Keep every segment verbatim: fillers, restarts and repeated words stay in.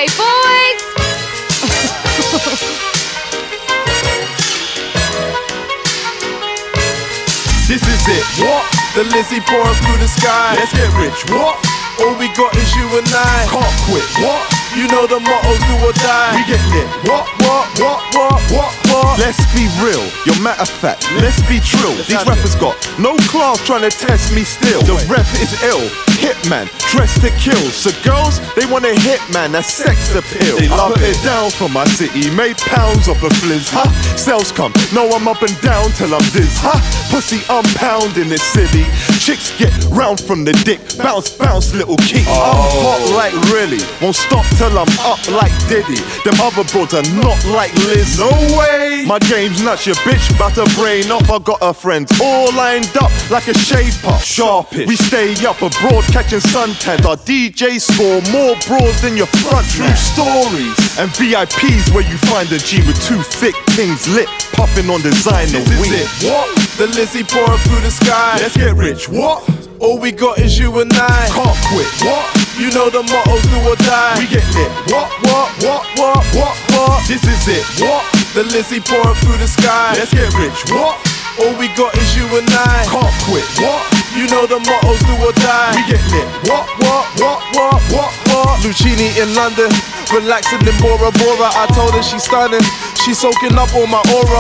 Hey, boys! This is it, what? The Lizzie pouring through the sky. Let's get rich, what? All we got is you and I. Can't quit, what? You know the mottos, do or die. We get lit, what, what, what, what, what, what? Let's be real, you're matter of fact, let's be true. These rappers got no class trying to test me still. The rep is ill, hitman, dressed to kill. So girls, they want a hitman, that's sex appeal. They love it down from my city, made pounds off a fliz. Huh? Sales come, no I'm up and down till I'm diz. Huh? Pussy, I'm pounding this city. Chicks get round from the dick, bounce, bounce, little key. Oh. I'm hot like really, won't stop till I'm up like Diddy. Them other broads are not like Liz. No way. My game's nuts, your bitch bout to brain off. I got her friends all lined up like a shave pop. Sharpish. We stay up abroad catching suntans. Our D J score more broads than your front. True stories and V I Ps where you find a G with two thick things lit, puffing on designer weed. What? The Lizzie pouring through the sky. Let's get rich. What? All we got is you and I. Can't quit. What? You know the mottos, do or die. We get lit. What, what, what, what, what, what? This is it. What? The Lizzie pouring through the sky. Let's get rich. What? All we got is you and I. Can't quit. What? You know the mottos, do or die. We get lit. What, what, what, what, what, what? Lucini in London, relaxing in Bora Bora. I told her she's stunning. She's soaking up all my aura.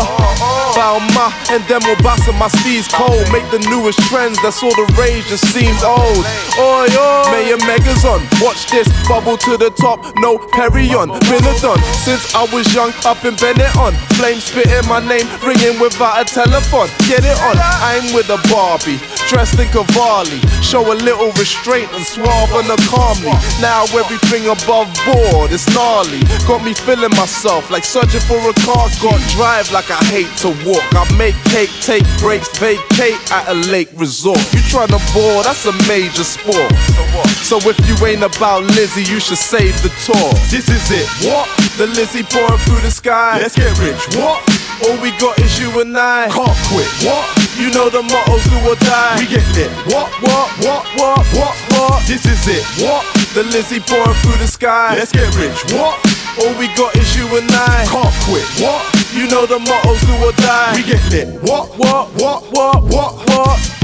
Bauma and then we'll boss my steeds cold. Make the newest trends, that's all the rage just seems old. Oi, oi, Mayor Megas on. Watch this, bubble to the top, no Perry on. Been a done since I was young, up in Bennett on. Flame spitting my name, ringing without a telephone. Get it on, I'm with a Barbie, dressed in Cavalli. Show a little restraint and suave on the calmly. Now everything above board is gnarly. Got me feeling myself like searching for a car key. Got drive like I hate to walk. I make cake, take breaks, vacate at a lake resort. You tryna bore, that's a major sport. So if you ain't about Lizzie, you should save the tour. This is it, what? The Lizzie pouring through the sky. Let's get rich, what? All we got is you and I. Can't quit, what? You know the mottos, do or die. We get lit, what, what, what, what, what, what? This is it, what? The Lizzie pouring through the sky. Let's get rich, what? All we got is you and I. Can't quit, what? You know the mottos, do or die. We get lit, what, what, what, what, what, what?